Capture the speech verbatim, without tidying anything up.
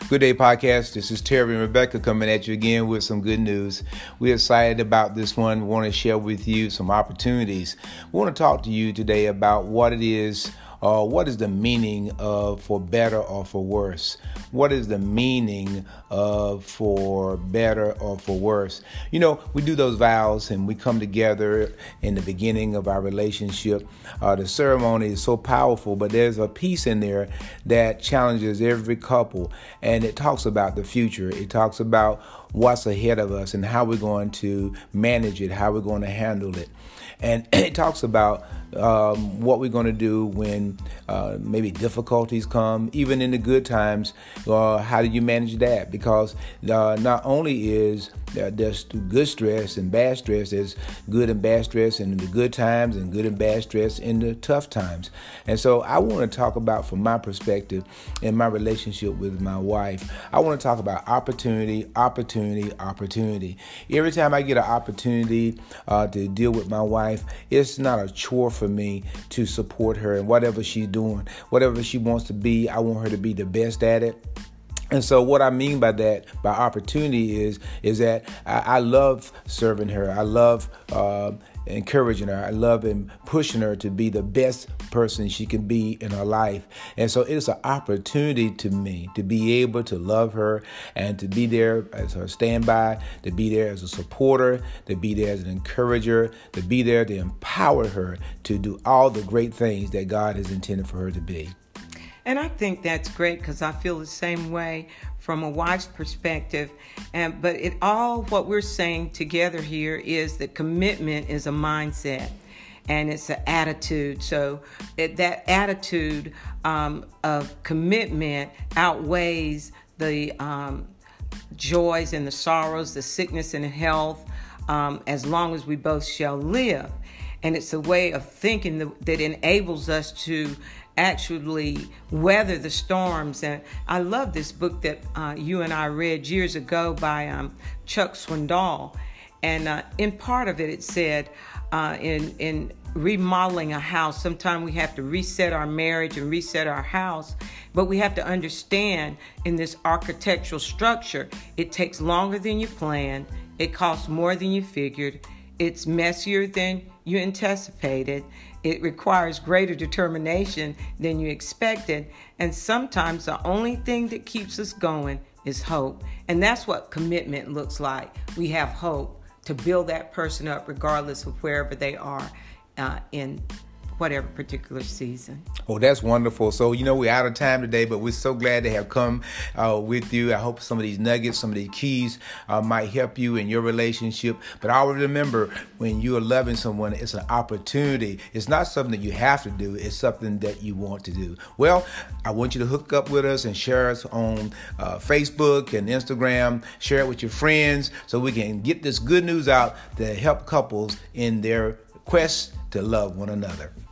Good Day Podcast. This is Terry and Rebecca coming at you again with some good news. We're excited about this one. We want to share with you some opportunities. We want to talk to you today about what it is, uh, what is the meaning of for better or for worse? What is the meaning of for better or for worse? You know, we do those vows and we come together in the beginning of our relationship. Uh, the ceremony is so powerful, but there's a piece in there that challenges every couple, and it talks about the future. It talks about what's ahead of us and how we're going to manage it, how we're going to handle it. And it talks about um, what we're going to do when uh, maybe difficulties come, even in the good times. Uh, how do you manage that? Because uh, not only is uh, there's good stress and bad stress, there's good and bad stress in the good times and good and bad stress in the tough times. And so I want to talk about, from my perspective, in my relationship with my wife, I want to talk about opportunity, opportunity, opportunity. Every time I get an opportunity uh, to deal with my wife, it's not a chore for me to support her in whatever she's doing. Whatever she wants to be, I want her to be the best at it. And so what I mean by that, by opportunity, is is that I, I love serving her. I love uh, encouraging her. I love and pushing her to be the best person she can be in her life. And so it's an opportunity to me to be able to love her and to be there as her standby, to be there as a supporter, to be there as an encourager, to be there to empower her to do all the great things that God has intended for her to be. And I think that's great, because I feel the same way from a wife's perspective. And but it all, what we're saying together here is that commitment is a mindset and it's an attitude. So it, that attitude um, of commitment outweighs the um, joys and the sorrows, the sickness and the health, um, as long as we both shall live. And it's a way of thinking that, that enables us to actually weather the storms. And I love this book that uh, you and I read years ago by um, Chuck Swindoll. And uh, in part of it, it said, uh, in, in remodeling a house, sometimes we have to reset our marriage and reset our house. But we have to understand, in this architectural structure, it takes longer than you planned. It costs more than you figured. It's messier than you anticipated. It requires greater determination than you expected. And sometimes the only thing that keeps us going is hope. And that's what commitment looks like. We have hope to build that person up regardless of wherever they are uh, in whatever particular season. Oh, that's wonderful. So, you know, we're out of time today, but we're so glad to have come uh, with you. I hope some of these nuggets, some of these keys uh, might help you in your relationship. But always remember, when you are loving someone, it's an opportunity. It's not something that you have to do. It's something that you want to do. Well, I want you to hook up with us and share us on uh, Facebook and Instagram. Share it with your friends so we can get this good news out to help couples in their quest to love one another.